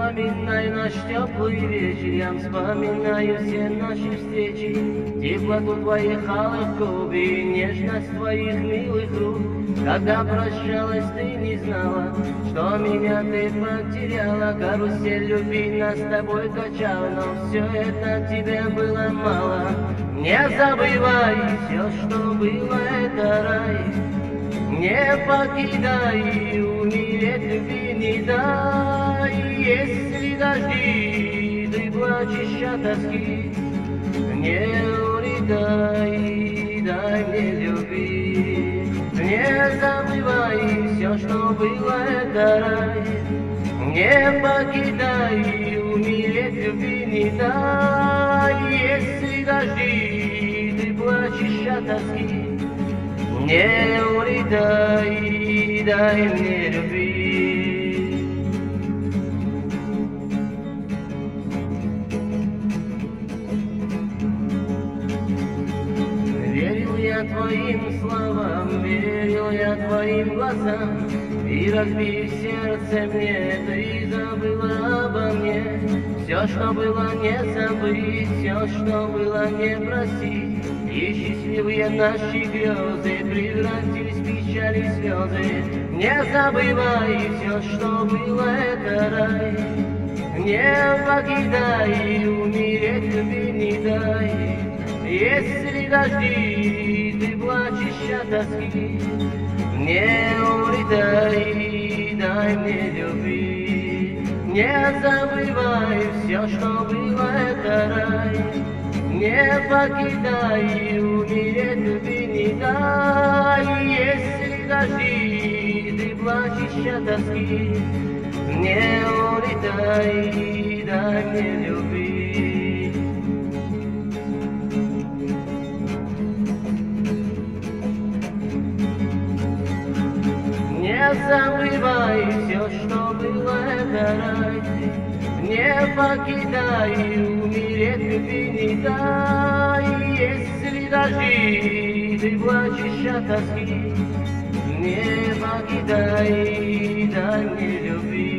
вспоминаю наш теплый вечер, я вспоминаю все наши встречи, теплоту твоих алых губ и нежность твоих милых рук. Когда прощалась, ты не знала, что меня ты потеряла. Карусель любви нас с тобой качал, но все это тебе было мало. Не забывай, все, что было, это рай. Не покидай, умереть любви не дай. Если дожди, ты плачешь от тоски, не улетай, дай мне любви. Не забывай, все, что было, это рай. Не покидай, умереть любви не дай. Если дожди, ты плачешь от тоски, не улетай, дай мне любви. Верил я твоим словам, верил я твоим глазам, и разбив сердце мне, ты забыла обо мне. Все, что было, не забыть, все, что было, не простить. И счастливые наши грезы превратились в печали слезы. Не забывай, все, что было, это рай. Не покидай, умереть любви не дай. Если дожди, ты плачешь от тоски, не улетай, дай мне любви. Не забывай, все, что было, это рай. Не покидай, умереть любви не дай. Если дожди, ты плачешь от тоски, не улетай, дай мне любви. Не забывай, все, что было, это рай. Не покидай, умереть любви не дай. Если дожди, ты плачешь от тоски, не покидай, дай мне любви.